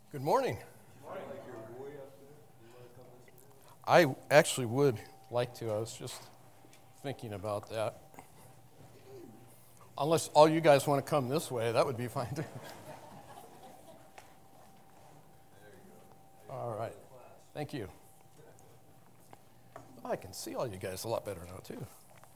Good morning. I actually would like to. I was just thinking about that. Unless all you guys want to come this way, that would be fine too. All right. Thank you. I can see all you guys a lot better now too.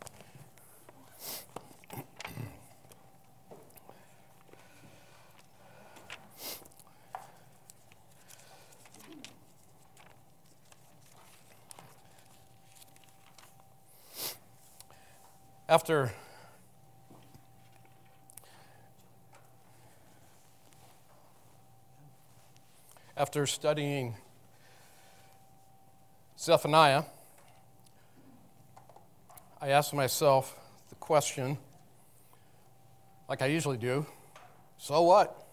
After studying Zephaniah, I asked myself the question, like I usually do, so what?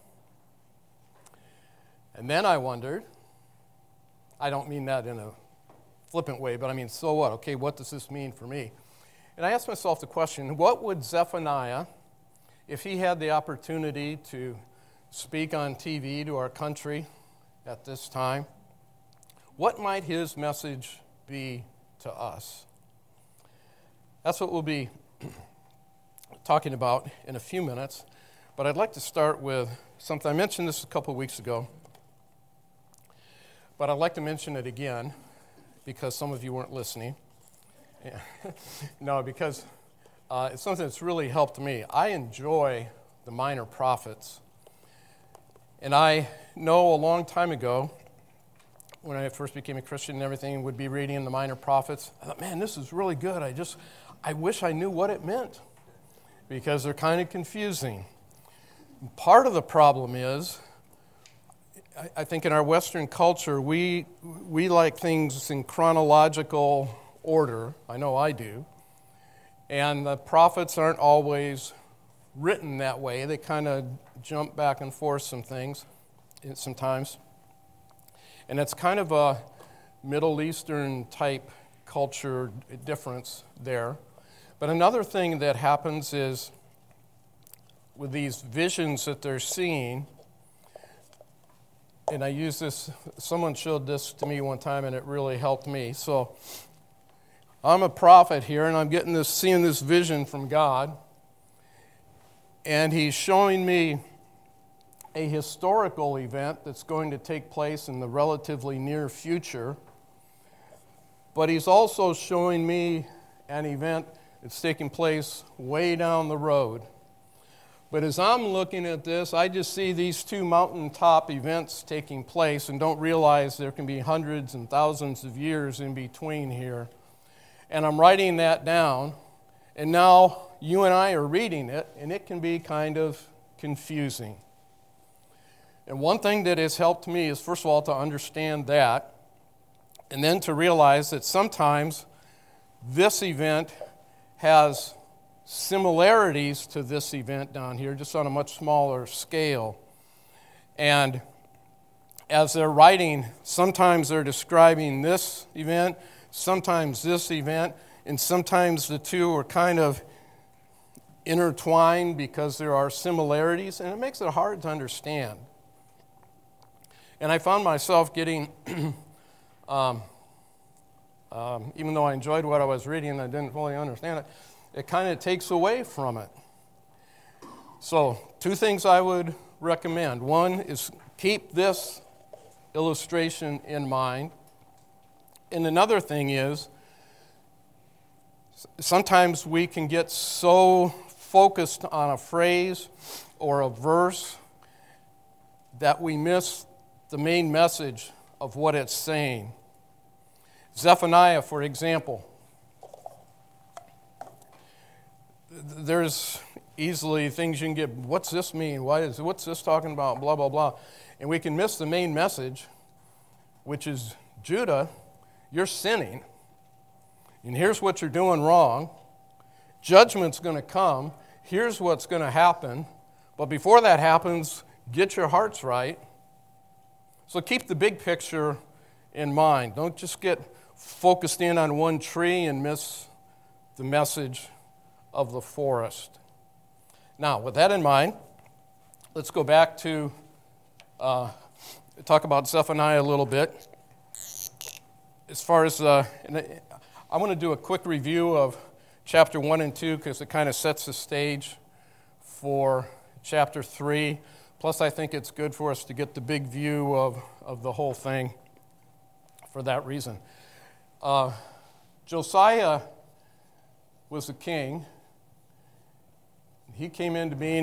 And then I wondered, I don't mean that in a flippant way, but I mean, so what? Okay, what does this mean for me? And I asked myself the question, what would Zephaniah, if he had the opportunity to speak on TV to our country at this time, what might his message be to us? That's what we'll be talking about in a few minutes, but I'd like to start with something. I mentioned this a couple weeks ago, but I'd like to mention it again because some of you weren't listening. Yeah. No, because it's something that's really helped me. I enjoy the Minor Prophets. And I know a long time ago, when I first became a Christian and everything, would be reading the Minor Prophets. I thought, man, this is really good. I wish I knew what it meant because they're kind of confusing. Part of the problem is, I think in our Western culture, we like things in chronological order. I know I do. And the prophets aren't always written that way. They kind of jump back and forth sometimes. And it's kind of a Middle Eastern type culture difference there. But another thing that happens is with these visions that they're seeing, and I use this, someone showed this to me one time and it really helped me. So I'm a prophet here and I'm seeing this vision from God. And he's showing me a historical event that's going to take place in the relatively near future. But he's also showing me an event that's taking place way down the road. But as I'm looking at this, I just see these two mountaintop events taking place and don't realize there can be hundreds and thousands of years in between here. And I'm writing that down, and now you and I are reading it, and it can be kind of confusing. And one thing that has helped me is, first of all, to understand that, and then to realize that sometimes this event has similarities to this event down here, just on a much smaller scale. And as they're writing, sometimes they're describing this event, sometimes this event, and sometimes the two are kind of intertwined because there are similarities, and it makes it hard to understand. And I found myself getting, even though I enjoyed what I was reading, I didn't fully understand it. It kind of takes away from it. So, two things I would recommend. One is keep this illustration in mind. And another thing is, sometimes we can get so focused on a phrase or a verse that we miss the main message of what it's saying. Zephaniah, for example, there's easily things you can get, what's this mean? What's this talking about? Blah, blah, blah. And we can miss the main message, which is, Judah, you're sinning, and here's what you're doing wrong. Judgment's going to come. Here's what's going to happen. But before that happens, get your hearts right. So keep the big picture in mind. Don't just get focused in on one tree and miss the message of the forest. Now, with that in mind, let's go back to talk about Zephaniah a little bit. As far as, I want to do a quick review of chapter 1 and 2 because it kind of sets the stage for chapter 3. Plus, I think it's good for us to get the big view of the whole thing for that reason. Josiah was a king. He came into being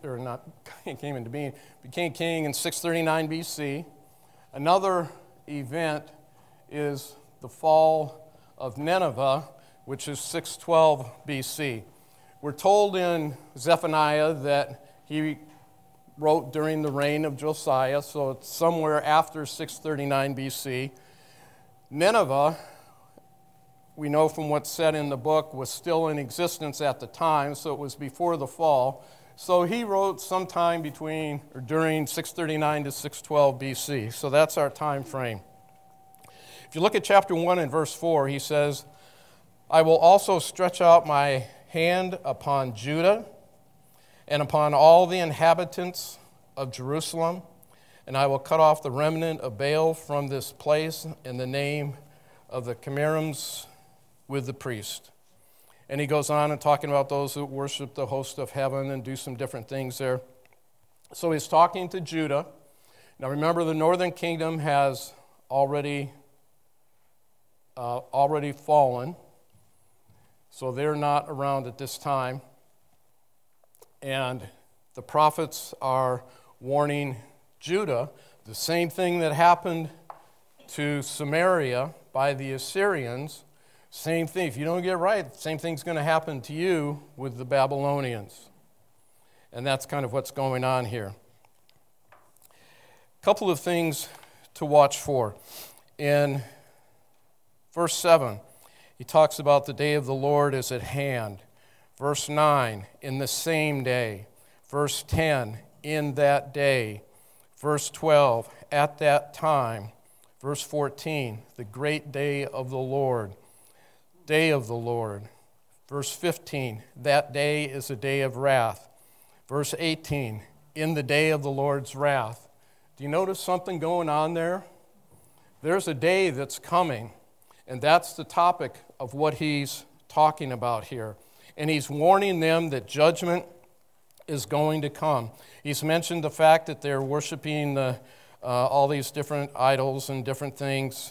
became king in 639 BC. Another event is the fall of Nineveh, which is 612 BC. We're told in Zephaniah that he wrote during the reign of Josiah, so it's somewhere after 639 BC. Nineveh, we know from what's said in the book, was still in existence at the time, so it was before the fall. So he wrote sometime during 639 to 612 BC. So that's our time frame. If you look at chapter 1 and verse 4, he says, I will also stretch out my hand upon Judah and upon all the inhabitants of Jerusalem, and I will cut off the remnant of Baal from this place in the name of the Chemarims with the priest. And he goes on and talking about those who worship the host of heaven and do some different things there. So he's talking to Judah. Now remember, the northern kingdom has already fallen, so they're not around at this time. And the prophets are warning Judah the same thing that happened to Samaria by the Assyrians. Same thing. If you don't get right, the same thing's going to happen to you with the Babylonians. And that's kind of what's going on here. A couple of things to watch for. In verse 7, he talks about the day of the Lord is at hand. Verse 9, in the same day. Verse 10, in that day. Verse 12, at that time. Verse 14, the great day of the Lord. Day of the Lord. Verse 15, that day is a day of wrath. Verse 18, in the day of the Lord's wrath. Do you notice something going on there? There's a day that's coming, and that's the topic of what he's talking about here. And he's warning them that judgment is going to come. He's mentioned the fact that they're worshiping all these different idols and different things.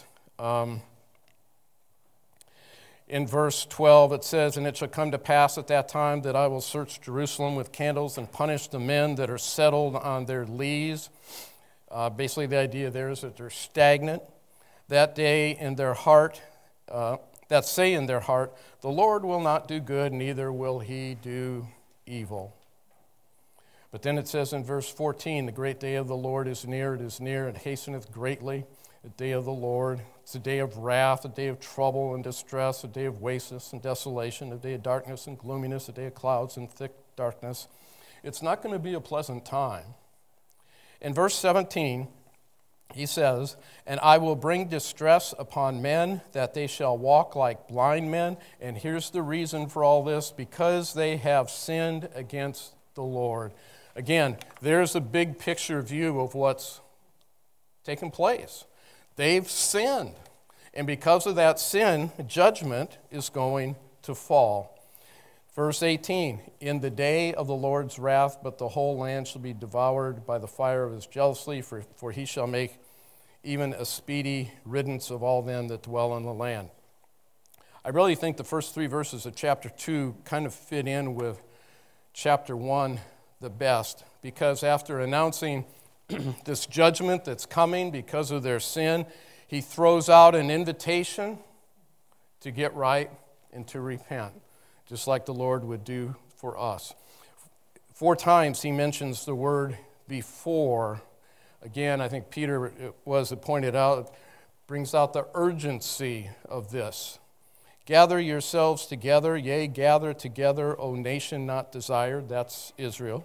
In verse 12 it says, and it shall come to pass at that time that I will search Jerusalem with candles and punish the men that are settled on their lees. Basically the idea there is that they're stagnant. That day in their heart, that say in their heart, the Lord will not do good, neither will he do evil. But then it says in verse 14, the great day of the Lord is near, it hasteneth greatly. The day of the Lord, it's a day of wrath, a day of trouble and distress, a day of wasteness and desolation, a day of darkness and gloominess, a day of clouds and thick darkness. It's not going to be a pleasant time. In verse 17, he says, and I will bring distress upon men, that they shall walk like blind men. And here's the reason for all this, because they have sinned against the Lord. Again, there's a big picture view of what's taken place. They've sinned. And because of that sin, judgment is going to fall. Verse 18, in the day of the Lord's wrath, but the whole land shall be devoured by the fire of his jealousy, for he shall make even a speedy riddance of all them that dwell in the land. I really think the first 3 verses of chapter 2 kind of fit in with chapter 1 the best, because after announcing this judgment that's coming because of their sin, he throws out an invitation to get right and to repent, just like the Lord would do for us. 4 times he mentions the word before. Again, I think Peter pointed out, brings out the urgency of this. Gather yourselves together, yea, gather together, O nation not desired. That's Judah.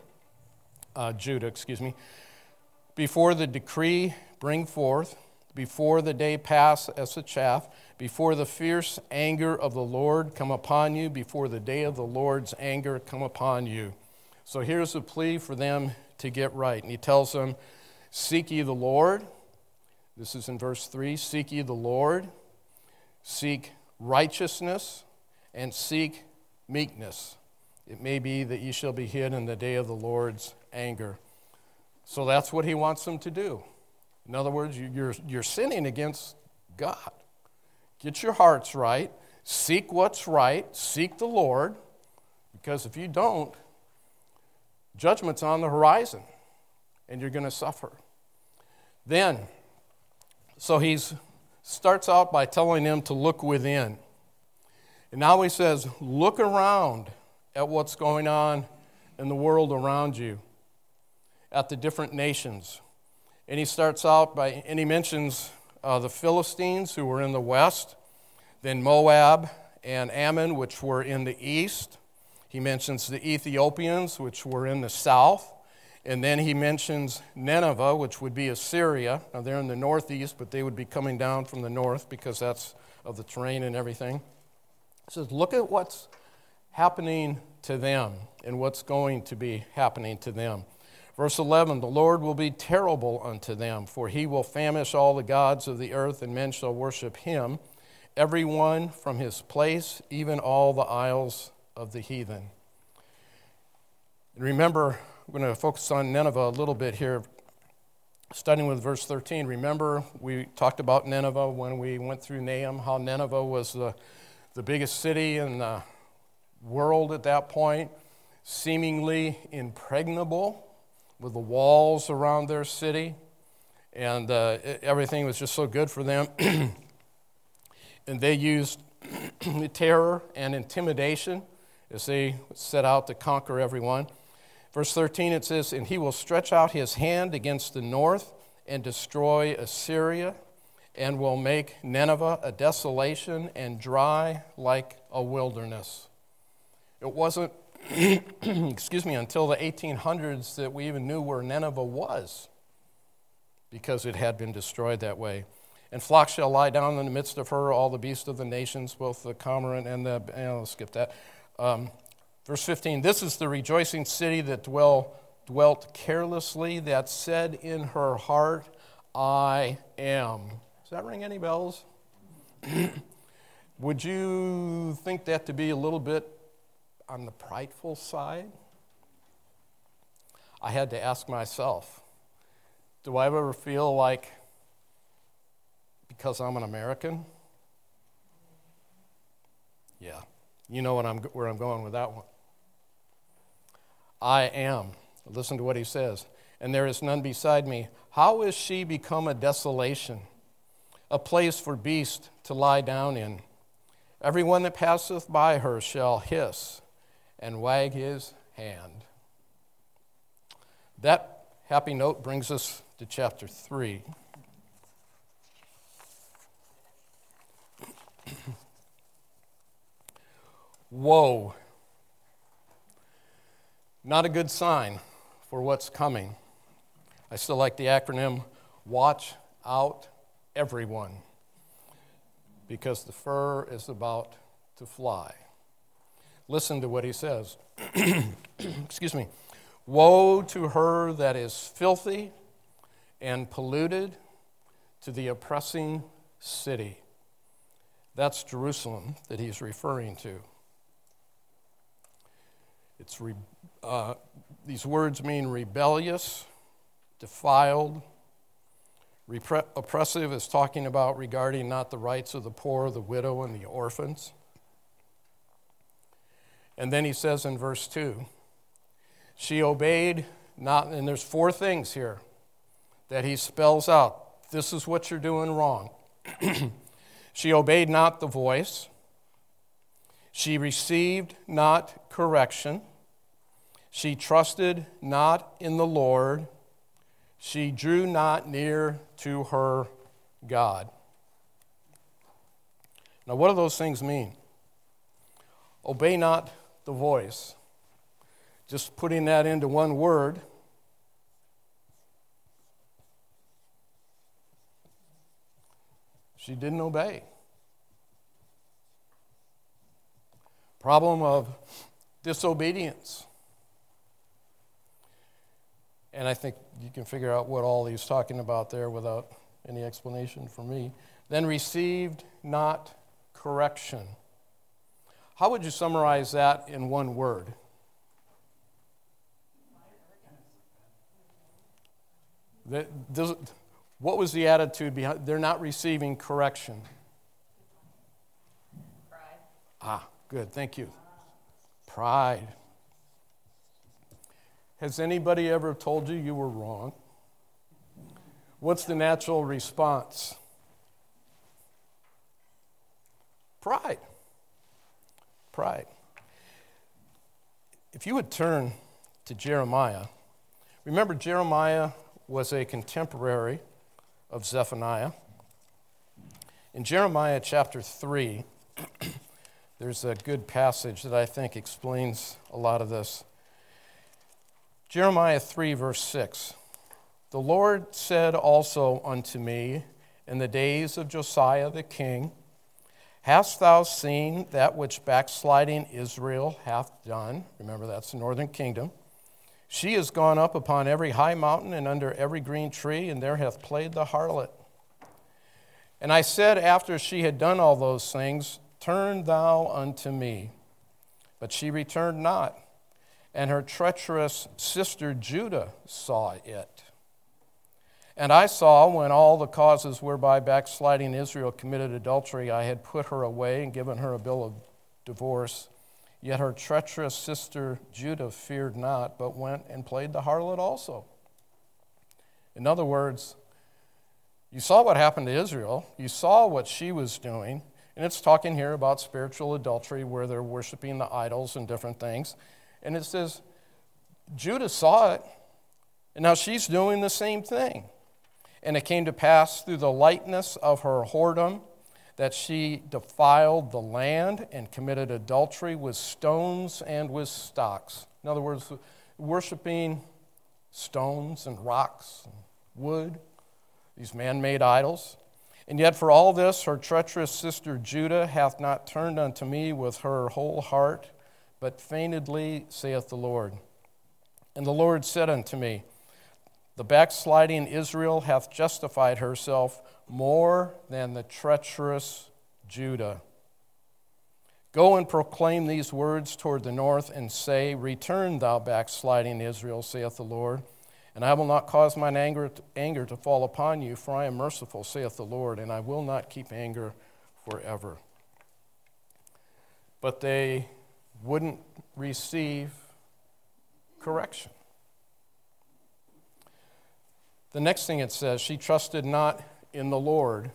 Before the decree bring forth, before the day pass as a chaff, before the fierce anger of the Lord come upon you, before the day of the Lord's anger come upon you. So here's a plea for them to get right. And he tells them, Seek ye the Lord. This is in verse 3. Seek ye the Lord. Seek righteousness and seek meekness. It may be that ye shall be hid in the day of the Lord's anger. So that's what he wants them to do. In other words, you're sinning against God. Get your hearts right. Seek what's right. Seek the Lord. Because if you don't, judgment's on the horizon, and you're going to suffer. Then, so he starts out by telling them to look within. And now he says, look around at what's going on in the world around you, at the different nations. And he starts out and he mentions the Philistines who were in the west, then Moab and Ammon, which were in the east. He mentions the Ethiopians, which were in the south. And then he mentions Nineveh, which would be Assyria. Now they're in the northeast, but they would be coming down from the north because that's of the terrain and everything. He says, look at what's happening to them and what's going to be happening to them. Verse 11, the Lord will be terrible unto them, for he will famish all the gods of the earth, and men shall worship him, every one from his place, even all the isles of the heathen. And remember, we're going to focus on Nineveh a little bit here, starting with verse 13. Remember, we talked about Nineveh when we went through Nahum, how Nineveh was the biggest city in the world at that point, seemingly impregnable, with the walls around their city, and everything was just so good for them. And they used terror and intimidation as they set out to conquer everyone. Verse 13, it says, and he will stretch out his hand against the north and destroy Assyria, and will make Nineveh a desolation and dry like a wilderness. It wasn't until the 1800s that we even knew where Nineveh was, because it had been destroyed that way. And flocks shall lie down in the midst of her, all the beasts of the nations, both the cormorant and let's skip that. Verse 15, this is the rejoicing city that dwelt carelessly, that said in her heart, I am. Does that ring any bells? Would you think that to be a little bit on the prideful side? I had to ask myself, do I ever feel like, because I'm an American? Yeah, you know where I'm going with that one. I am. Listen to what he says. And there is none beside me. How is she become a desolation, a place for beasts to lie down in? Everyone that passeth by her shall hiss and wag his hand. That happy note brings us to chapter 3. Woe. Not a good sign for what's coming. I still like the acronym, watch out everyone, because the fur is about to fly. Listen to what he says. Excuse me. Woe to her that is filthy and polluted, to the oppressing city. That's Jerusalem that he's referring to. These words mean rebellious, defiled. Oppressive is talking about regarding not the rights of the poor, the widow, and the orphans. And then he says in verse 2, she obeyed not, and there's 4 things here that he spells out. This is what you're doing wrong. She obeyed not the voice. She received not correction. She trusted not in the Lord. She drew not near to her God. Now, what do those things mean? Obey not the voice. Just putting that into one word. She didn't obey. Problem of disobedience. And I think you can figure out what all he's talking about there without any explanation from me. Then received not correction. How would you summarize that in one word? What was the attitude behind? They're not receiving correction. Pride. Ah, good, thank you. Pride. Has anybody ever told you you were wrong? What's the natural response? Pride. Pride. If you would turn to Jeremiah, remember Jeremiah was a contemporary of Zephaniah. In Jeremiah chapter 3, there's a good passage that I think explains a lot of this. Jeremiah 3, verse 6. The Lord said also unto me in the days of Josiah the king, hast thou seen that which backsliding Israel hath done? Remember, that's the northern kingdom. She is gone up upon every high mountain and under every green tree, and there hath played the harlot. And I said, after she had done all those things, turn thou unto me. But she returned not, and her treacherous sister Judah saw it. And I saw, when all the causes whereby backsliding Israel committed adultery, I had put her away and given her a bill of divorce. Yet her treacherous sister Judah feared not, but went and played the harlot also. In other words, you saw what happened to Israel. You saw what she was doing. And it's talking here about spiritual adultery where they're worshiping the idols and different things. And it says, Judah saw it, and now she's doing the same thing. And it came to pass through the lightness of her whoredom that she defiled the land and committed adultery with stones and with stocks. In other words, worshiping stones and rocks and wood, these man-made idols. And yet for all this, her treacherous sister Judah hath not turned unto me with her whole heart, but feignedly, saith the Lord. And the Lord said unto me, the backsliding Israel hath justified herself more than the treacherous Judah. Go and proclaim these words toward the north, and say, return, thou backsliding Israel, saith the Lord, and I will not cause mine anger to fall upon you, for I am merciful, saith the Lord, and I will not keep anger forever. But they wouldn't receive correction. The next thing it says, she trusted not in the Lord.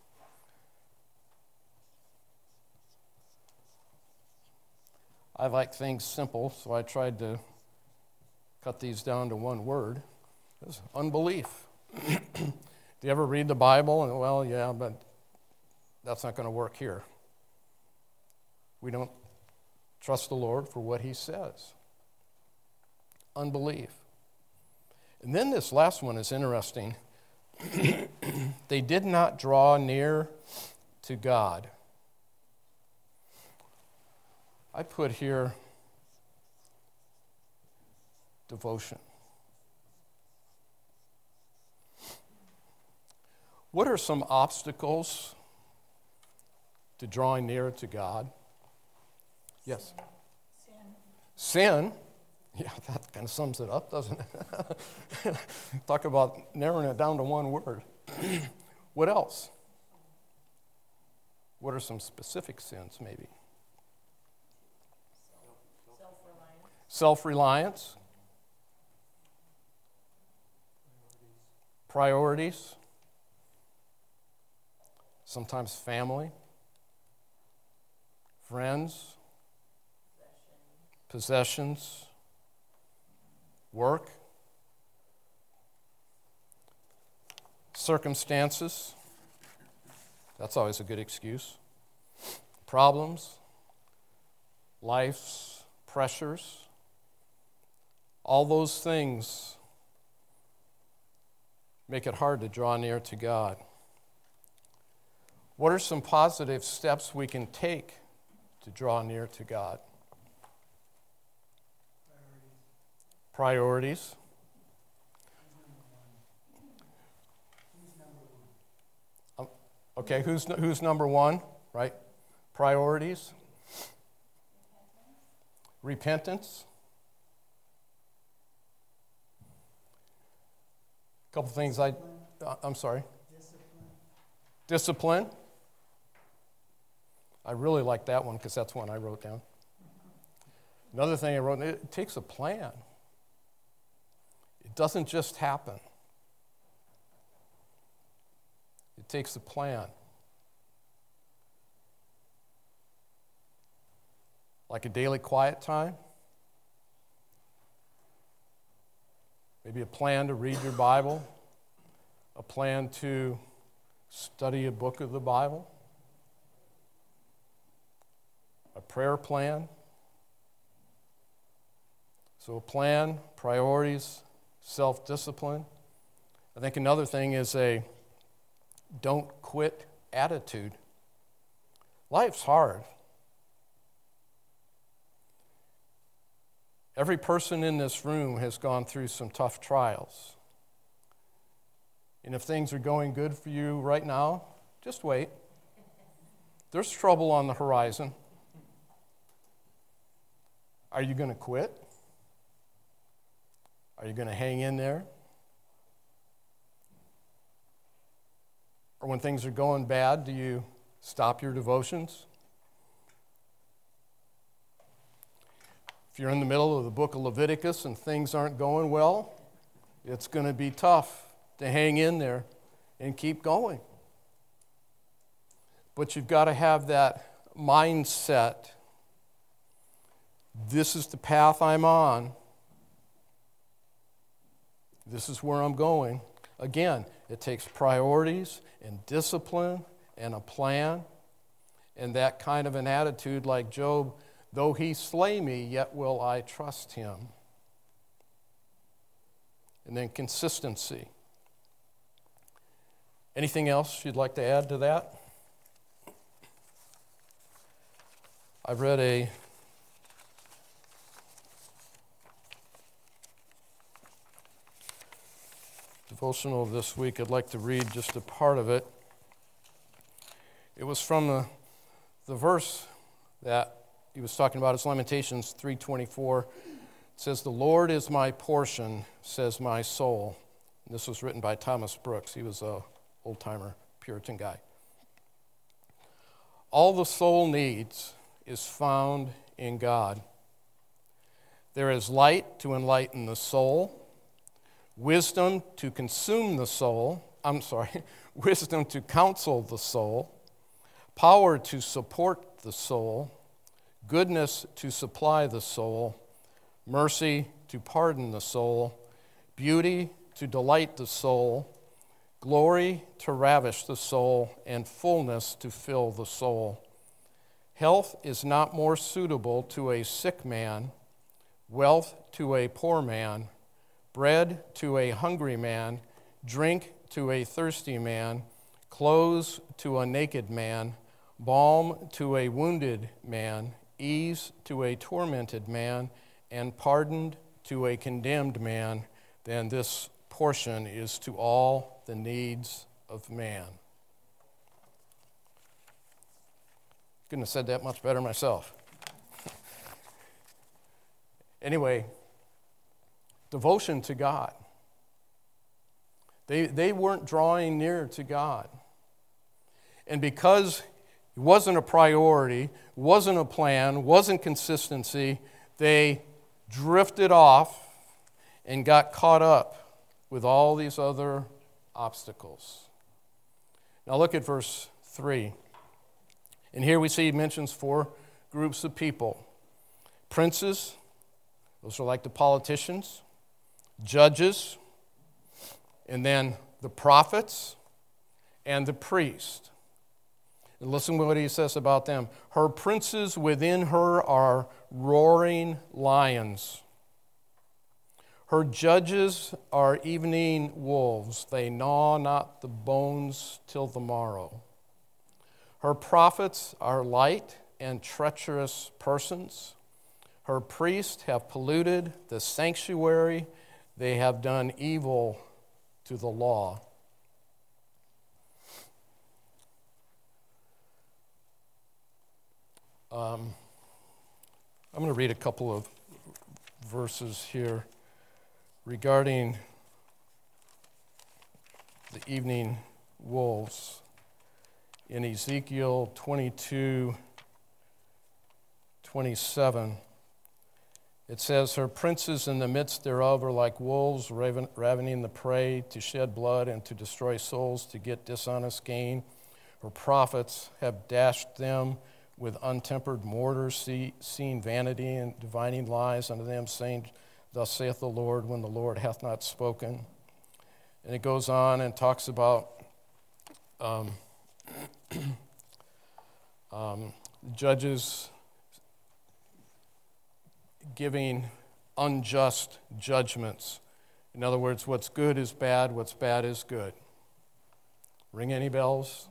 I like things simple, so I tried to cut these down to one word. It's unbelief. Do you ever read the Bible and, well, yeah, but that's not going to work here. We don't trust the Lord for what he says. Unbelief. And then this last one is interesting. They did not draw near to God. I put here devotion. What are some obstacles to drawing near to God? Yes? Sin. Yeah, that kind of sums it up, doesn't it? Talk about narrowing it down to one word. What else? What are some specific sins, maybe? Self-reliance. Priorities. Sometimes family. Friends. Possessions. Work. Circumstances. That's always a good excuse. Problems. Life's pressures. All those things make it hard to draw near to God. What are some positive steps we can take to draw near to God? Priorities. Okay, who's number one, right? Priorities. Repentance. A couple things I'm sorry. Discipline. I really like that one because that's one I wrote down. Another thing I wrote, it takes a plan. It doesn't just happen. It takes a plan. Like a daily quiet time. Maybe a plan to read your Bible. A plan to study a book of the Bible. A prayer plan. So a plan, priorities, self-discipline. I think another thing is a don't quit attitude. Life's hard. Every person in this room has gone through some tough trials. And if things are going good for you right now, just wait. There's trouble on the horizon. Are you going to quit? Are you going to hang in there? Or when things are going bad, do you stop your devotions? If you're in the middle of the book of Leviticus and things aren't going well, it's going to be tough to hang in there and keep going. But you've got to have that mindset. This is the path I'm on. This is where I'm going. Again, it takes priorities and discipline and a plan and that kind of an attitude like Job, though he slay me, yet will I trust him. And then consistency. Anything else you'd like to add to that? I've read a devotional this week. I'd like to read just a part of it. It was from the verse that he was talking about. It's Lamentations 3:24. It says, "The Lord is my portion, says my soul." And this was written by Thomas Brooks. He was a old-timer Puritan guy. All the soul needs is found in God. There is light to enlighten the soul, wisdom to consume the soul, wisdom to counsel the soul, power to support the soul, goodness to supply the soul, mercy to pardon the soul, beauty to delight the soul, glory to ravish the soul, and fullness to fill the soul. Health is not more suitable to a sick man, wealth to a poor man, bread to a hungry man, drink to a thirsty man, clothes to a naked man, balm to a wounded man, ease to a tormented man, and pardon to a condemned man, then this portion is to all the needs of man. Couldn't have said that much better myself. Anyway, devotion to God. They weren't drawing near to God. And because it wasn't a priority, wasn't a plan, wasn't consistency, they drifted off and got caught up with all these other obstacles. Now look at verse 3. And here we see he mentions 4 groups of people. Princes, those are like the politicians, judges, and then the prophets and the priest. And listen to what he says about them. Her princes within her are roaring lions. Her judges are evening wolves. They gnaw not the bones till the morrow. Her prophets are light and treacherous persons. Her priests have polluted the sanctuary. They have done evil to the law. I'm going to read a couple of verses here regarding the evening wolves. In Ezekiel 22:27, it says, "Her princes in the midst thereof are like wolves ravening the prey, to shed blood and to destroy souls, to get dishonest gain. Her prophets have dashed them with untempered mortars, seeing vanity and divining lies unto them, saying, Thus saith the Lord, when the Lord hath not spoken." And it goes on and talks about judges giving unjust judgments. In other words, what's good is bad, what's bad is good. Ring any bells?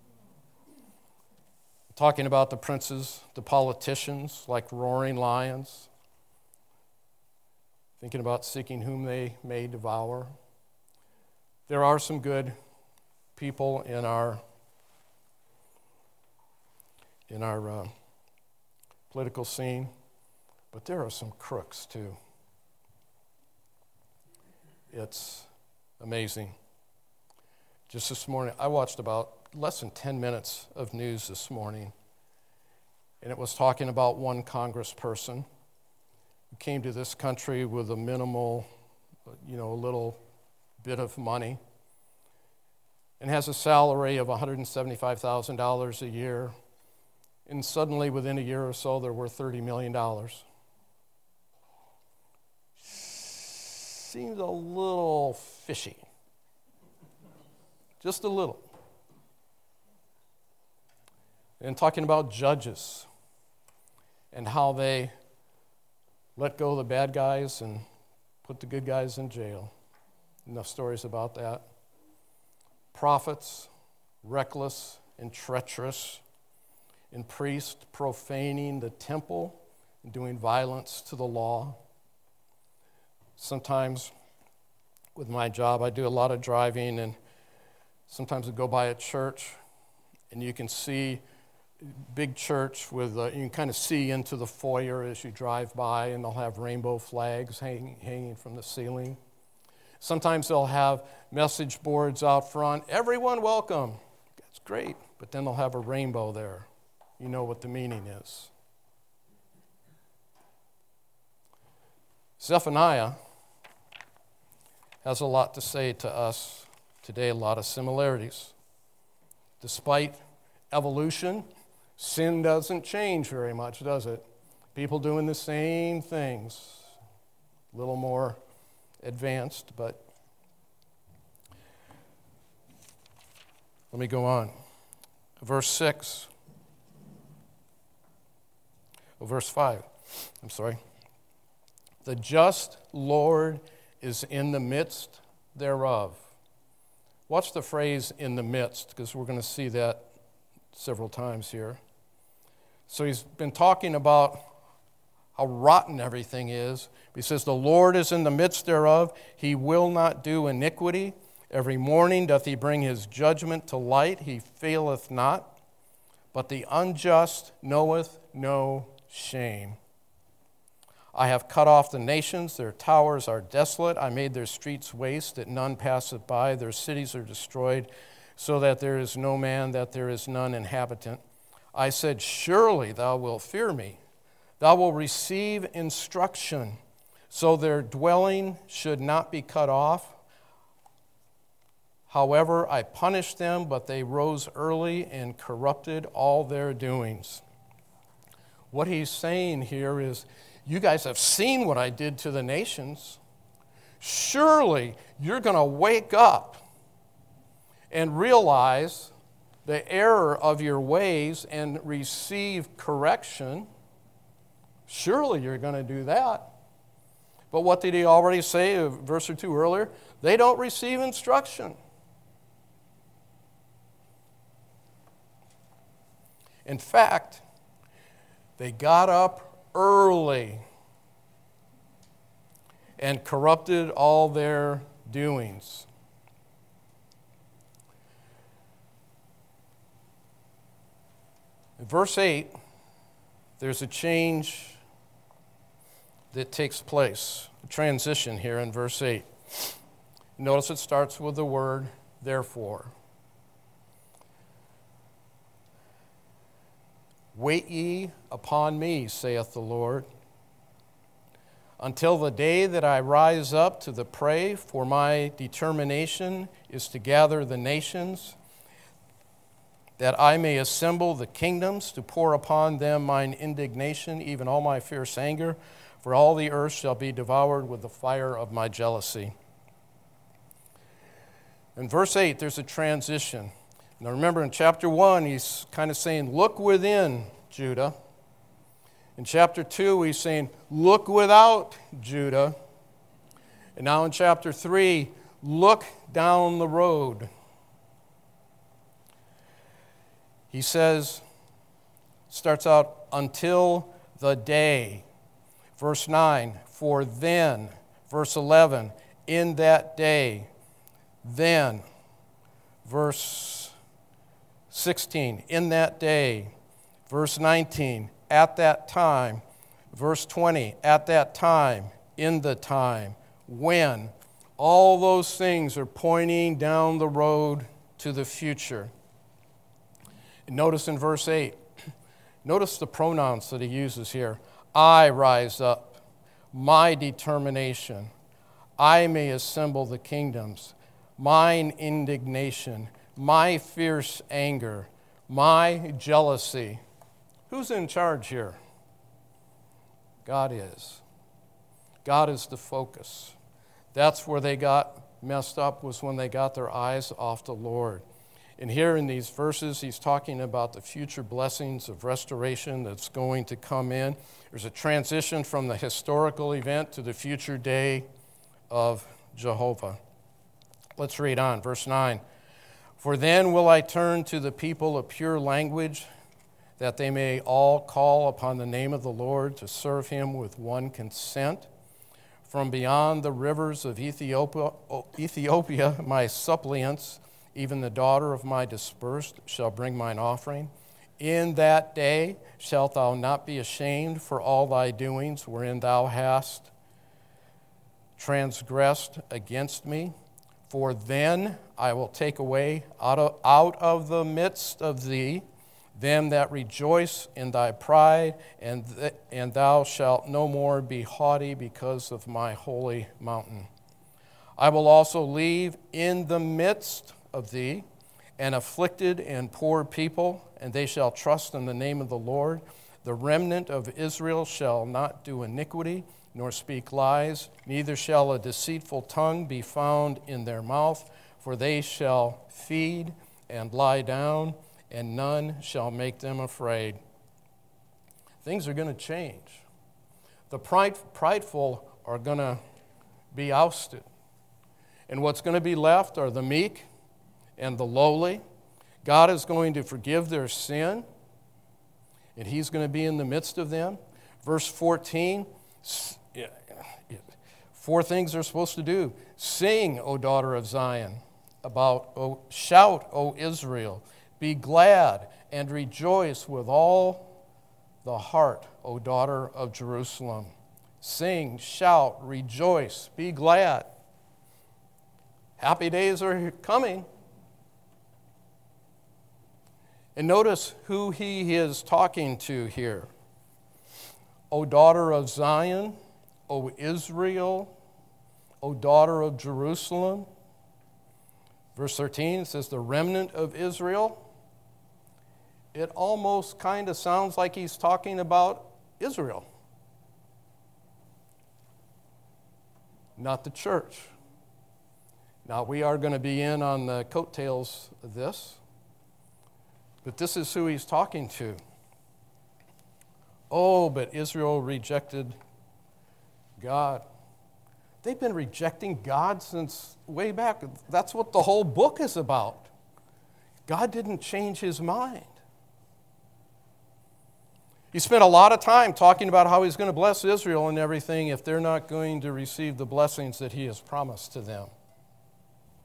Talking about the princes, the politicians, like roaring lions, thinking about seeking whom they may devour. There are some good people in our political scene, but there are some crooks too. It's amazing. Just this morning, I watched about less than 10 minutes of news this morning, and it was talking about one congressperson who came to this country with a minimal, a little bit of money, and has a salary of $175,000 a year, and suddenly within a year or so they're worth $30 million. Seems a little fishy. Just a little. And talking about judges and how they let go of the bad guys and put the good guys in jail. Enough stories about that. Prophets, reckless and treacherous, and priests profaning the temple and doing violence to the law. Sometimes with my job, I do a lot of driving, and sometimes I go by a church, and you can see big church with, you can kind of see into the foyer as you drive by, and they'll have rainbow flags hanging from the ceiling. Sometimes they'll have message boards out front, "Everyone welcome." That's great, but then they'll have a rainbow there. You know what the meaning is. Zephaniah has a lot to say to us today, a lot of similarities. Despite evolution, sin doesn't change very much, does it? People doing the same things, a little more advanced, but let me go on. Verse 5, I'm sorry. "The just Lord is in the midst thereof." Watch the phrase "in the midst," because we're going to see that several times here. So he's been talking about how rotten everything is. He says, "The Lord is in the midst thereof. He will not do iniquity. Every morning doth he bring his judgment to light. He faileth not. But the unjust knoweth no shame. I have cut off the nations. Their towers are desolate. I made their streets waste, that none passeth by. Their cities are destroyed, so that there is no man, that there is none inhabitant. I said, Surely thou wilt fear me. Thou wilt receive instruction, so their dwelling should not be cut off. However, I punished them, but they rose early and corrupted all their doings." What he's saying here is, you guys have seen what I did to the nations. Surely you're going to wake up and realize the error of your ways and receive correction. Surely you're going to do that. But what did he already say a verse or two earlier? They don't receive instruction. In fact, they got up early and corrupted all their doings. In verse 8, there's a change that takes place, a transition here in verse 8. Notice it starts with the word therefore. Wait ye upon me, saith the Lord, until the day that I rise up to the prey, for my determination is to gather the nations, that I may assemble the kingdoms, to pour upon them mine indignation, even all my fierce anger, for all the earth shall be devoured with the fire of my jealousy. In verse 8, there's a transition. Now remember, in chapter 1, he's kind of saying, look within, Judah. In chapter 2, he's saying, look without, Judah. And now in chapter 3, look down the road. He says, starts out, until the day. Verse 9, for then. Verse 11, in that day. Then. Verse 16, in that day. Verse 19, at that time. Verse 20, at that time, in the time, when. All those things are pointing down the road to the future. And notice in verse 8, notice the pronouns that he uses here. I rise up, my determination. I may assemble the kingdoms. Mine indignation, my fierce anger, my jealousy. Who's in charge here? God is. God is the focus. That's where they got messed up, was when they got their eyes off the Lord. And here in these verses, he's talking about the future blessings of restoration that's going to come in. There's a transition from the historical event to the future day of Jehovah. Let's read on, verse 9. For then will I turn to the people a pure language, that they may all call upon the name of the Lord to serve him with one consent. From beyond the rivers of Ethiopia, my suppliants, even the daughter of my dispersed, shall bring mine offering. In that day shalt thou not be ashamed for all thy doings, wherein thou hast transgressed against me. For then I will take away out of the midst of thee them that rejoice in thy pride, and thou shalt no more be haughty because of my holy mountain. I will also leave in the midst of thee an afflicted and poor people, and they shall trust in the name of the Lord. The remnant of Israel shall not do iniquity, nor speak lies, neither shall a deceitful tongue be found in their mouth, for they shall feed and lie down, and none shall make them afraid. Things are going to change. The prideful are going to be ousted. And what's going to be left are the meek and the lowly. God is going to forgive their sin, and he's going to be in the midst of them. Verse 14, 4 things they're supposed to do. Sing, O daughter of Zion, shout, O Israel. Be glad and rejoice with all the heart, O daughter of Jerusalem. Sing, shout, rejoice, be glad. Happy days are coming. And notice who he is talking to here. O daughter of Zion, O Israel, O daughter of Jerusalem. Verse 13 says, the remnant of Israel. It almost kind of sounds like he's talking about Israel, not the church. Now, we are going to be in on the coattails of this, but this is who he's talking to. Oh, but Israel rejected God. They've been rejecting God since way back. That's what the whole book is about. God didn't change his mind. He spent a lot of time talking about how he's going to bless Israel and everything if they're not going to receive the blessings that he has promised to them.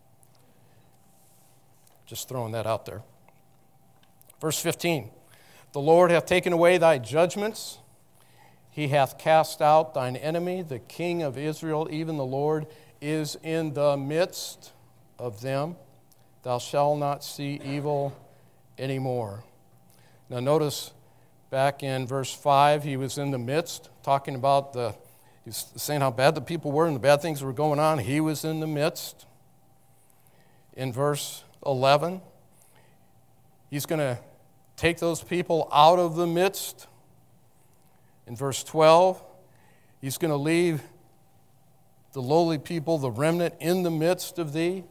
Just throwing that out there. Verse 15. The Lord hath taken away thy judgments. He hath cast out thine enemy, the King of Israel, even the Lord is in the midst of them. Thou shalt not see evil anymore. Now notice back in verse 5, he was in the midst, talking about he's saying how bad the people were and the bad things that were going on. He was in the midst. In verse 11, he's going to take those people out of the midst. In verse 12, he's going to leave the lowly people, the remnant, in the midst of thee.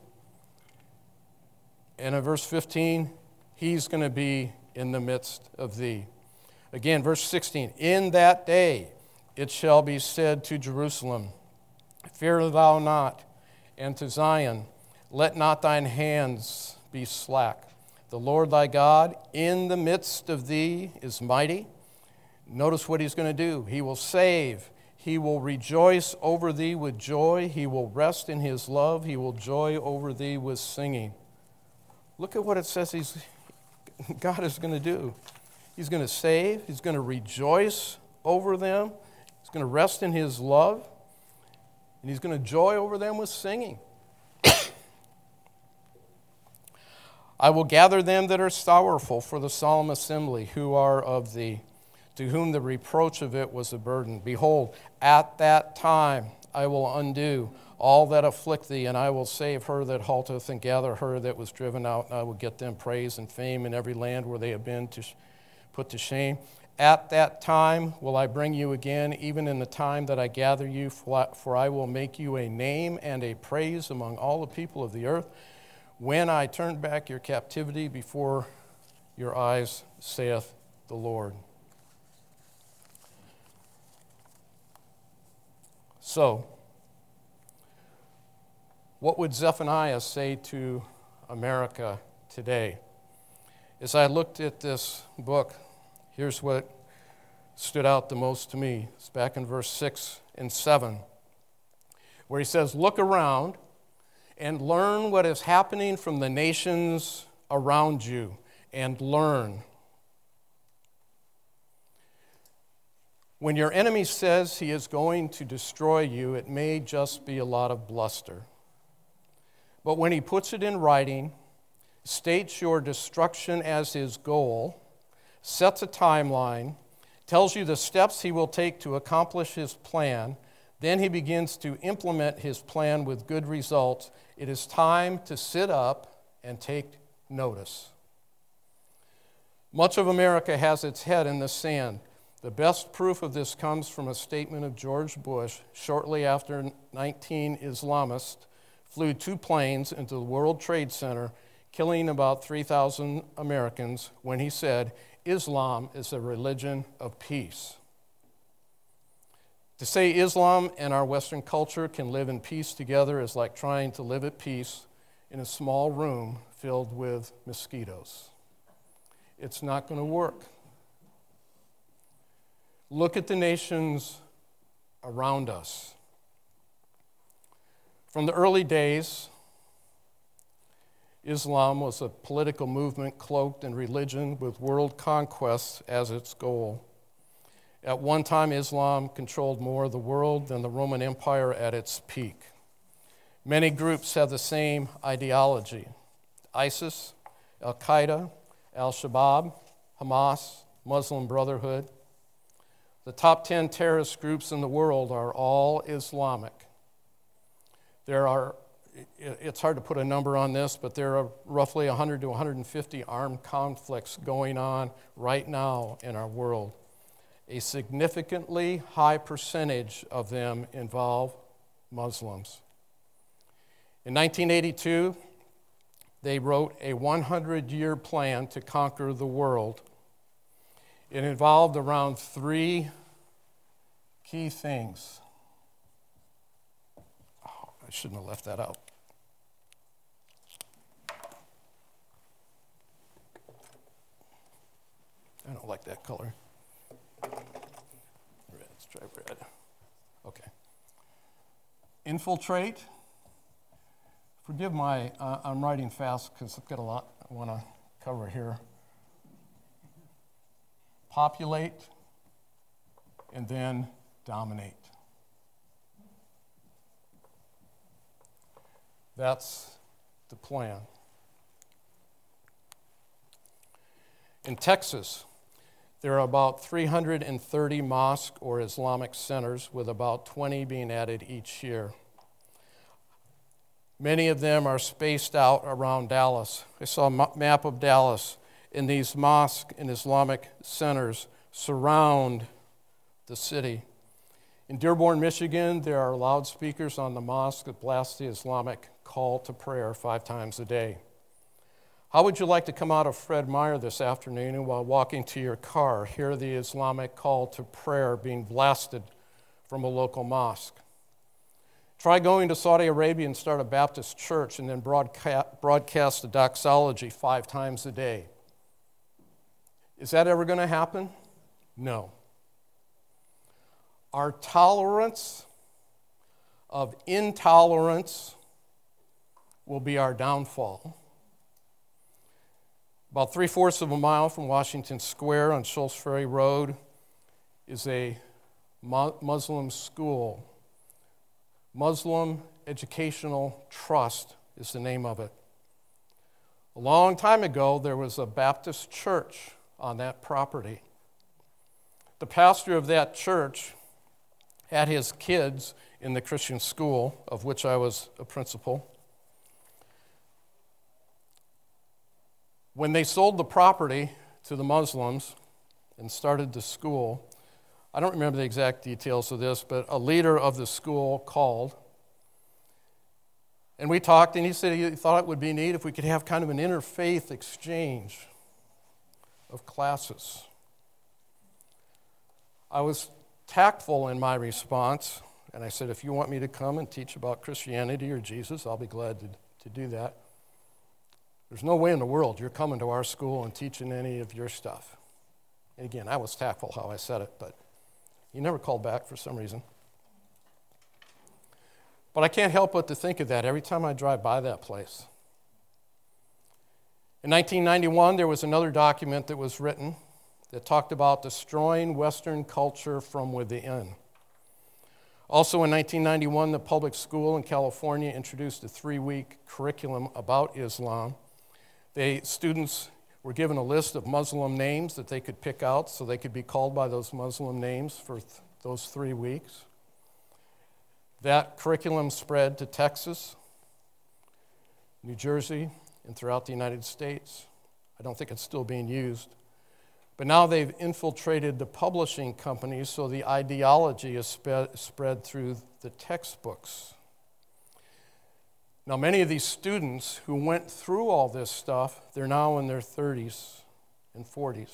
And in verse 15, he's going to be in the midst of thee. Again, verse 16, in that day it shall be said to Jerusalem, fear thou not, and to Zion, let not thine hands be slack. The Lord thy God in the midst of thee is mighty. Notice what he's going to do. He will save. He will rejoice over thee with joy. He will rest in his love. He will joy over thee with singing. Look at what it says God is going to do. He's going to save. He's going to rejoice over them. He's going to rest in his love. And he's going to joy over them with singing. I will gather them that are sorrowful for the solemn assembly, who are of thee, to whom the reproach of it was a burden. Behold, at that time I will undo all that afflict thee, and I will save her that halteth, and gather her that was driven out, and I will get them praise and fame in every land where they have been put to shame. At that time will I bring you again, even in the time that I gather you, for I will make you a name and a praise among all the people of the earth, when I turn back your captivity before your eyes, saith the Lord. So, what would Zephaniah say to America today? As I looked at this book, here's what stood out the most to me. It's back in verse 6 and 7, where he says, look around and learn what is happening from the nations around you, and learn. When your enemy says he is going to destroy you, it may just be a lot of bluster. But when he puts it in writing, states your destruction as his goal, sets a timeline, tells you the steps he will take to accomplish his plan, then he begins to implement his plan with good results. It is time to sit up and take notice. Much of America has its head in the sand. The best proof of this comes from a statement of George Bush shortly after 19 Islamists flew 2 planes into the World Trade Center, killing about 3,000 Americans, when he said, Islam is a religion of peace. To say Islam and our Western culture can live in peace together is like trying to live at peace in a small room filled with mosquitoes. It's not going to work. Look at the nations around us. From the early days, Islam was a political movement cloaked in religion with world conquest as its goal. At one time, Islam controlled more of the world than the Roman Empire at its peak. Many groups have the same ideology. ISIS, Al-Qaeda, Al-Shabaab, Hamas, Muslim Brotherhood. The top 10 terrorist groups in the world are all Islamic. It's hard to put a number on this, but there are roughly 100 to 150 armed conflicts going on right now in our world. A significantly high percentage of them involve Muslims. In 1982, they wrote a 100-year plan to conquer the world. It involved around 3 key things. Oh, I shouldn't have left that out. I don't like that color. Let's try red. Okay. Infiltrate. Forgive I'm writing fast because I've got a lot I want to cover here. populate, and then dominate. That's the plan. In Texas, there are about 330 mosque or Islamic centers, with about 20 being added each year. Many of them are spaced out around Dallas. I saw a map of Dallas, and these mosques and Islamic centers surround the city. In Dearborn, Michigan, there are loudspeakers on the mosque that blast the Islamic call to prayer 5 times a day. How would you like to come out of Fred Meyer this afternoon and while walking to your car, hear the Islamic call to prayer being blasted from a local mosque? Try going to Saudi Arabia and start a Baptist church and then broadcast the doxology 5 times a day. Is that ever going to happen? No. Our tolerance of intolerance will be our downfall. About 3/4 of a mile from Washington Square on Schultz Ferry Road is a Muslim school. Muslim Educational Trust is the name of it. A long time ago, there was a Baptist church on that property. The pastor of that church had his kids in the Christian school, of which I was a principal. When they sold the property to the Muslims and started the school, I don't remember the exact details of this, but a leader of the school called. And we talked, and he said he thought it would be neat if we could have kind of an interfaith exchange of classes. I was tactful in my response, and I said, if you want me to come and teach about Christianity or Jesus, I'll be glad to do that. There's no way in the world you're coming to our school and teaching any of your stuff. And again, I was tactful how I said it, but he never called back for some reason. But I can't help but to think of that every time I drive by that place. In 1991, there was another document that was written that talked about destroying Western culture from within. Also in 1991, the public school in California introduced a 3-week curriculum about Islam. Students were given a list of Muslim names that they could pick out so they could be called by those Muslim names for those 3 weeks. That curriculum spread to Texas, New Jersey, and throughout the United States. I don't think it's still being used. But now they've infiltrated the publishing companies, so the ideology is spread through the textbooks. Now, many of these students who went through all this stuff, they're now in their 30s and 40s.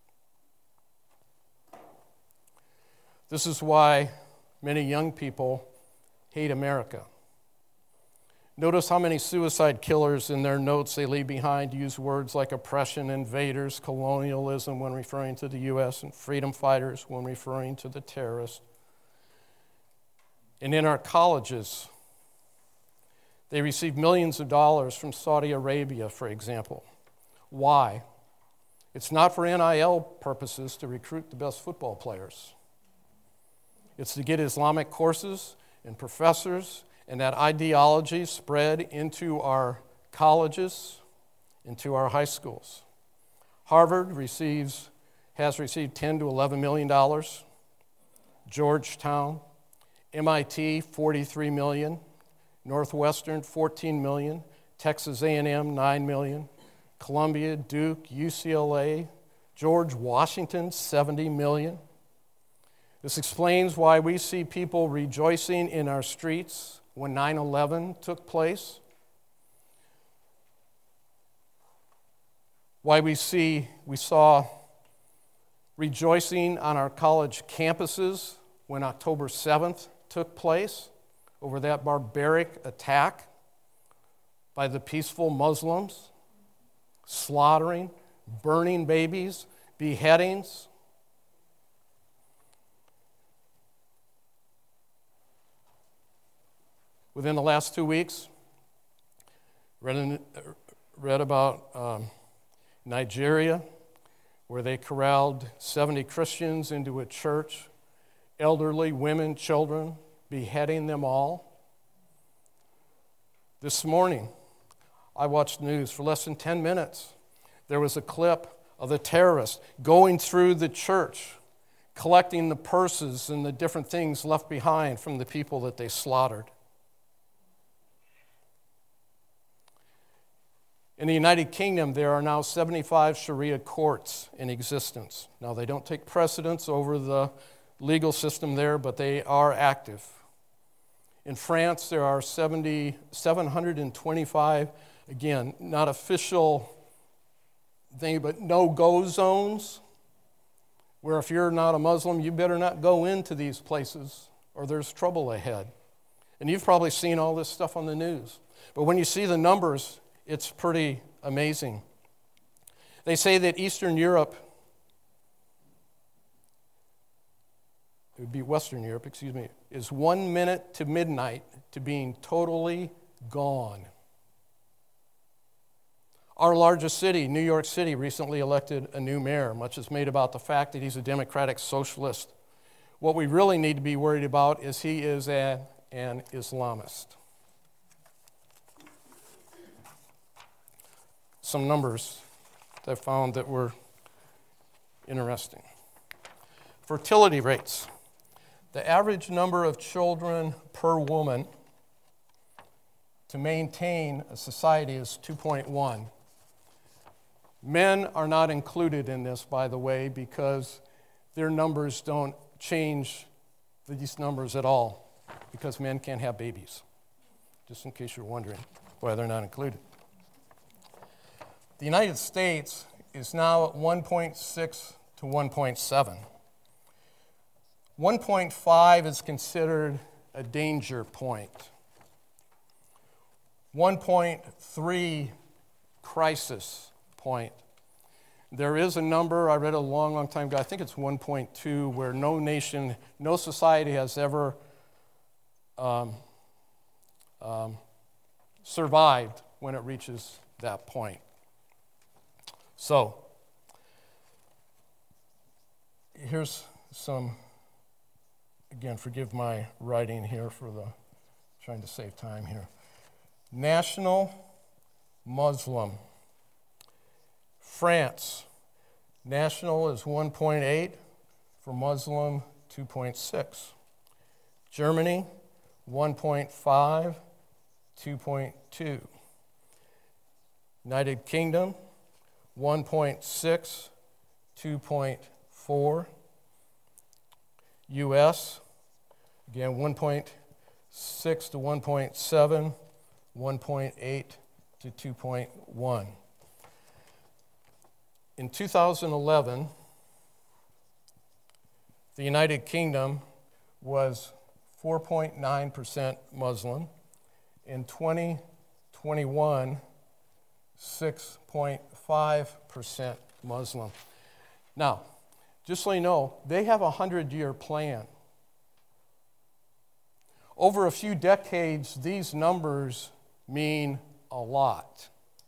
This is why many young people hate America. Notice how many suicide killers in their notes they leave behind use words like oppression, invaders, colonialism when referring to the U.S., and freedom fighters when referring to the terrorists. And in our colleges, they receive millions of dollars from Saudi Arabia, for example. Why? It's not for NIL purposes to recruit the best football players. It's to get Islamic courses and professors and that ideology spread into our colleges, into our high schools. Harvard has received $10 to $11 million. Georgetown, MIT, $43 million. Northwestern, $14 million. Texas A&M, $9 million. Columbia, Duke, UCLA, George Washington, $70 million. This explains why we see people rejoicing in our streets when 9/11 took place. Why we saw rejoicing on our college campuses when October 7th took place over that barbaric attack by the peaceful Muslims, slaughtering, burning babies, beheadings. Within the last 2 weeks, read about Nigeria, where they corralled 70 Christians into a church, elderly, women, children, beheading them all. This morning, I watched news for less than 10 minutes. There was a clip of the terrorists going through the church, collecting the purses and the different things left behind from the people that they slaughtered. In the United Kingdom, there are now 75 Sharia courts in existence. Now, they don't take precedence over the legal system there, but they are active. In France, there are 725, again, not official thing, but no-go zones, where if you're not a Muslim, you better not go into these places or there's trouble ahead. And you've probably seen all this stuff on the news. But when you see the numbers, it's pretty amazing. They say that Eastern Europe, it would be Western Europe, is 1 minute to midnight to being totally gone. Our largest city, New York City, recently elected a new mayor. Much is made about the fact that he's a democratic socialist. What we really need to be worried about is he is an Islamist. Some numbers that I found that were interesting. Fertility rates. The average number of children per woman to maintain a society is 2.1. Men are not included in this, by the way, because their numbers don't change these numbers at all, because men can't have babies, just in case you're wondering why they're not included. The United States is now at 1.6 to 1.7. 1.5 is considered a danger point. 1.3, crisis point. There is a number, I read a long time ago, I think it's 1.2, where no nation, no society has ever survived when it reaches that point. So, here's some, again, forgive my writing here trying to save time here. National Muslim. France, national is 1.8, for Muslim 2.6. Germany, 1.5, 2.2. United Kingdom, 1.6, 2.4. U.S., again, 1.6 to 1.7, 1.8 to 2.1. In 2011, the United Kingdom was 4.9% Muslim. In 2021, 6.5% Muslim. Now, just so you know, they have a 100-year plan. Over a few decades, these numbers mean a lot.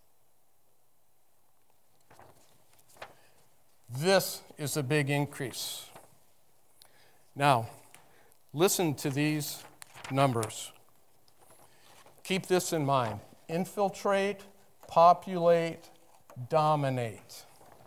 This is a big increase. Now, listen to these numbers. Keep this in mind. Infiltrate, populate, dominate.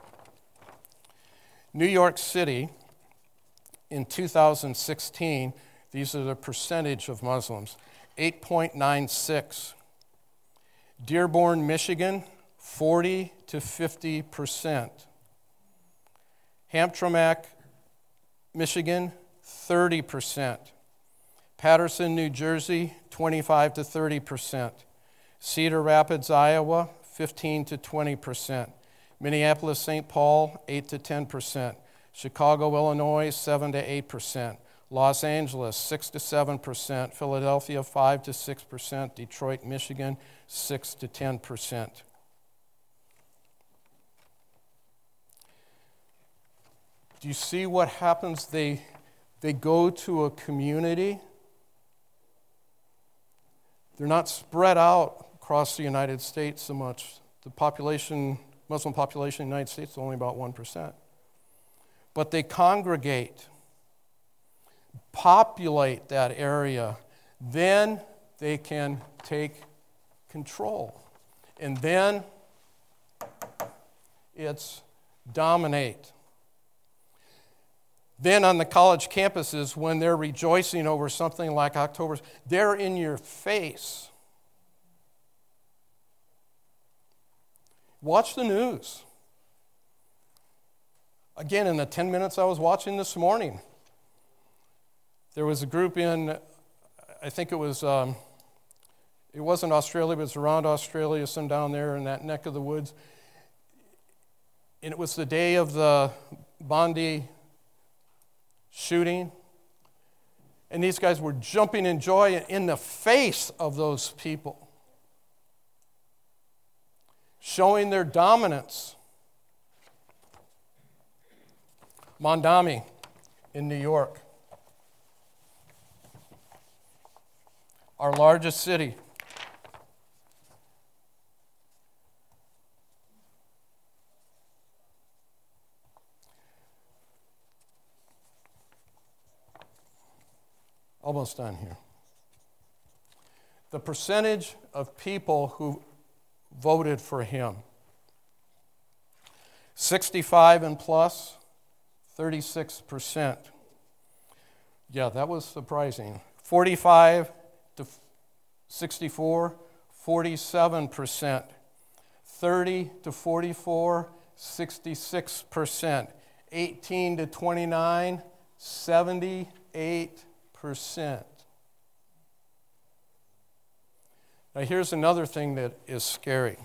New York City, in 2016, these are the percentage of Muslims, 8.96. Dearborn, Michigan, 40 to 50%. Hamtramck, Michigan, 30%. Patterson, New Jersey, 25 to 30%. Cedar Rapids, Iowa, 15 to 20%. Minneapolis, St. Paul, 8 to 10%. Chicago, Illinois, 7 to 8%. Los Angeles, 6 to 7%. Philadelphia, 5 to 6%. Detroit, Michigan, 6 to 10%. Do you see what happens? They go to a community. They're not spread out across the United States so much. The population, Muslim population in the United States is only about 1%. but they congregate, populate that area, then they can take control. And then it's dominate. Then on the college campuses, when they're rejoicing over something like October, they're in your face. Watch the news. Again, in the 10 minutes I was watching this morning, there was a group in, I think it wasn't Australia, but it was around Australia, some down there in that neck of the woods. And it was the day of the Bondi shooting. And these guys were jumping in joy in the face of those people, showing their dominance. Mondami in New York, our largest city. Almost done here. The percentage of people who voted for him, 65 and plus, 36%. Yeah, that was surprising. 45 to 64, 47%. 30 to 44, 66%. 18 to 29, 78%. Now here's another thing that is scary.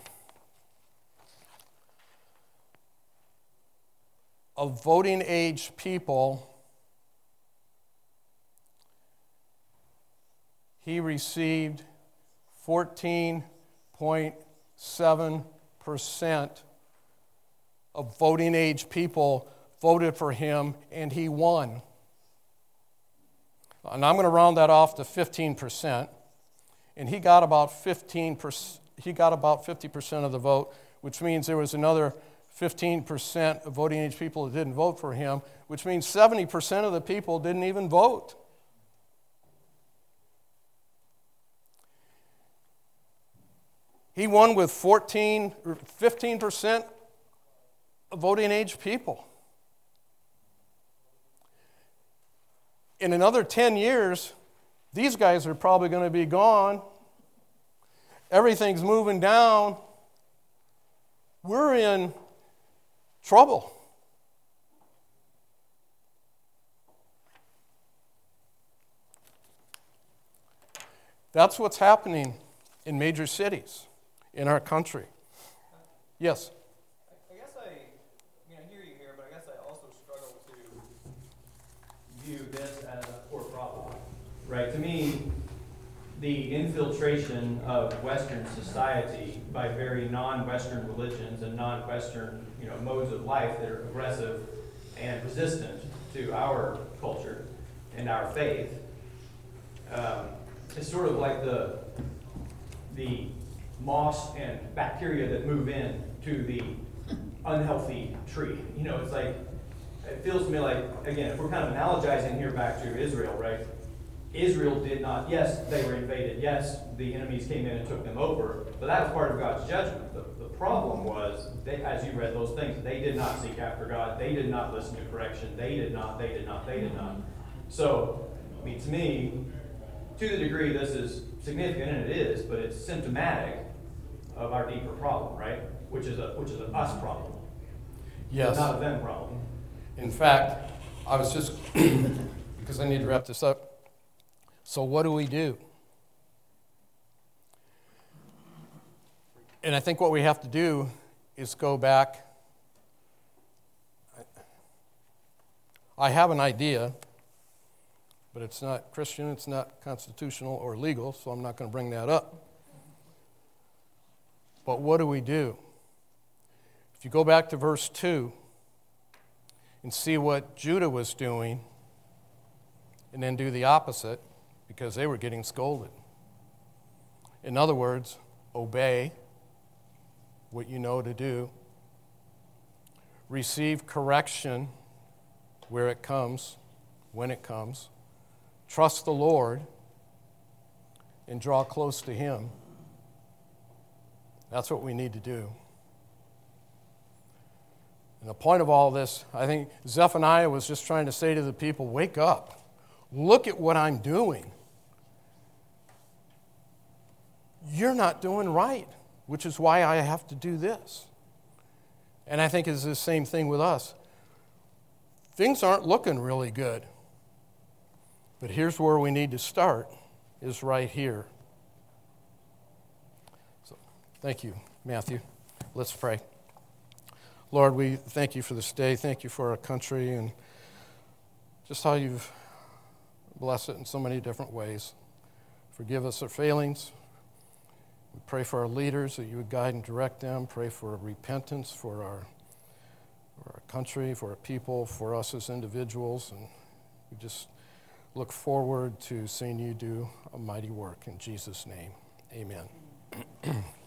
Of voting age people, he received 14.7% of voting age people voted for him, and he won. And I'm going to round that off to 15%. And he got about 15%. He got about 50% of the vote, which means there was another 15% of voting age people that didn't vote for him, which means 70% of the people didn't even vote. He won with 15% of voting age people. In another 10 years, these guys are probably going to be gone. Everything's moving down. We're in trouble. That's what's happening in major cities in our country. Yes? I hear you here, but I guess I also struggle to view this as a core problem. Right? To me, the infiltration of Western society by very non-Western religions and non-Western, modes of life that are aggressive and resistant to our culture and our faith is sort of like the moss and bacteria that move in to the unhealthy tree. It's like, it feels to me like, again, if we're kind of analogizing here back to Israel, right? Israel did not, yes, they were invaded. Yes, the enemies came in and took them over, but that was part of God's judgment. The problem was, as you read those things, they did not seek after God. They did not listen to correction. They did not. So, to me, to the degree this is significant, and it is, but it's symptomatic of our deeper problem, right? Which is an us problem. Yes. It's not a them problem. In fact, I was just, because I need to wrap this up. So what do we do? And I think what we have to do is go back. I have an idea, but it's not Christian, it's not constitutional or legal, so I'm not going to bring that up. But what do we do? If you go back to verse 2 and see what Judah was doing, and then do the opposite, because they were getting scolded. In other words, obey what you know to do, receive correction where it comes, when it comes. Trust the Lord and draw close to Him. That's what we need to do. And the point of all this, I think Zephaniah was just trying to say to the people, wake up. Look at what I'm doing. You're not doing right, which is why I have to do this. And I think it's the same thing with us. Things aren't looking really good. But here's where we need to start, is right here. So, thank you, Matthew. Let's pray. Lord, we thank you for this day. Thank you for our country and just how you've blessed it in so many different ways. Forgive us our failings. We pray for our leaders that you would guide and direct them. Pray for repentance for our country, for our people, for us as individuals. And we just look forward to seeing you do a mighty work. In Jesus' name, amen.